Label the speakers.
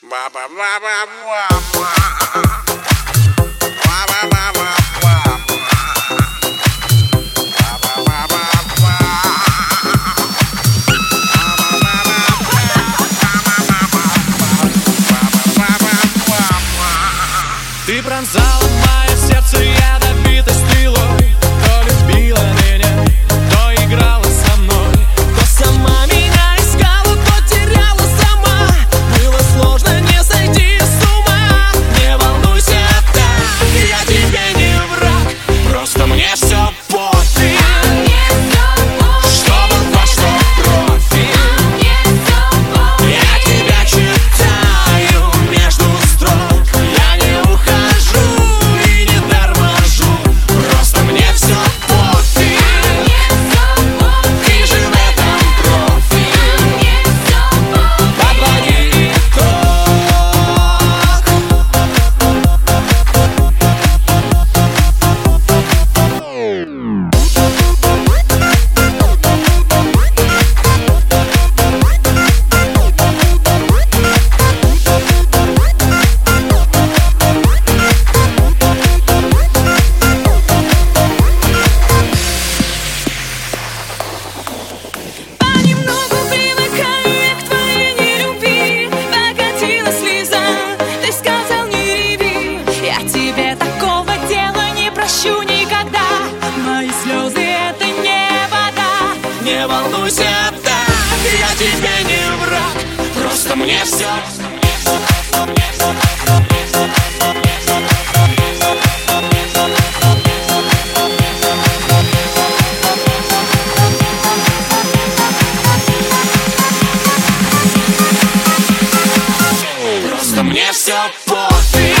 Speaker 1: Ты пронзала мое сердце ядовитой стрелой. То любила меня, то играла со мной, то сама меня искала, то теряла сама. Было сложно не сойти с ума. Не волнуйся так, я тебе не враг, просто мне все пофиг. Что был во что профиль. Я тебя читаю между строк. Я не ухожу и не торможу, просто мне все пофиг. Ты же в этом профи. Подводи итог.
Speaker 2: Понемногу привыкаю я к твоей нелюбви. Покатилась слеза, ты сказал не реви. Я тебе такого дела не прощу никогда. Мои слезы это не вода.
Speaker 1: Не волнуйся так, я тебе не враг, просто мне все. Просто мне все пофиг.